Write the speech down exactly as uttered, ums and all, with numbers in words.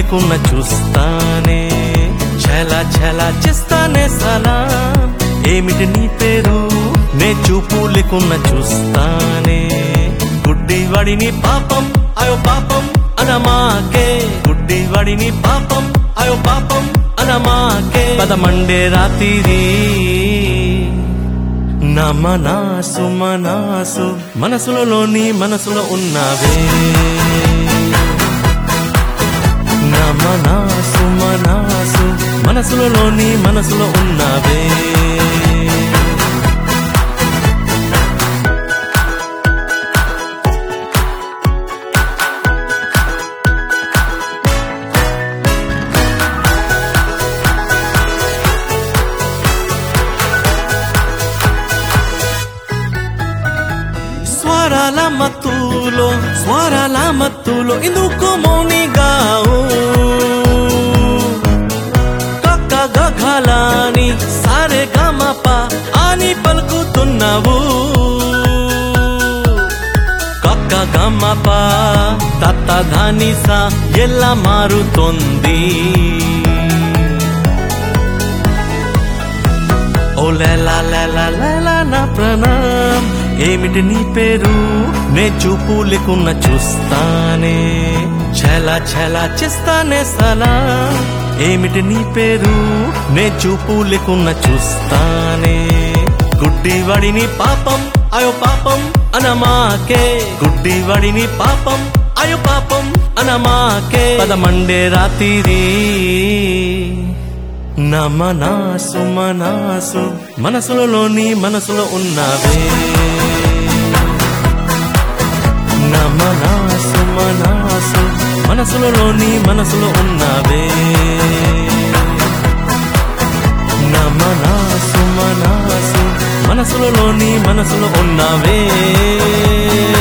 లేకున్న చూస్తానే చలా చలా చేస్తానే సలాం ఏమిటి నీ పేరు నే చూపు లేకున్న చూస్తానే గుడ్డివాడిని పాపం అయో పాపం అనమాకే గుడ్డివాడిని పాపం అయో పాపం అనమాకే పదమండే రాత్రి నా మనసు మనసు మనసులోని మనసులో ఉన్నావే నా మనసు మనసు మనసులోని మనసులో ఉన్నావే స్వరాల మత్తులో స్వరాల మత్తులో ఇందుకు మౌనిగావు కక్క గఘలాని సారే గమప అని పలుకుతున్నావు కక్క గమప తత్త ధానిస ఎలా మారుతోంది ఓ లేలా లేలా లేలా నా ప్రణాం ఏమిటి నీ పేరు నే చూపు లేకున్న చూస్తానే చలా చలా చేస్తానే సలా ఏమిటి నీ పేరు నే చూపు లేకున్న చూస్తానే గుడ్డివాడిని పాపం అయో పాపం అనమాకే గుడ్డివాడిని పాపం అయో పాపం అనమాకే పదమండే రాత్రి నా మనసు మనసు మనసులోని మనసులో ఉన్నావే నా మనసు మనసు మనసులోని మనసులో ఉన్నావే నా మనసు మనసు మనసులోని మనసులో ఉన్నావే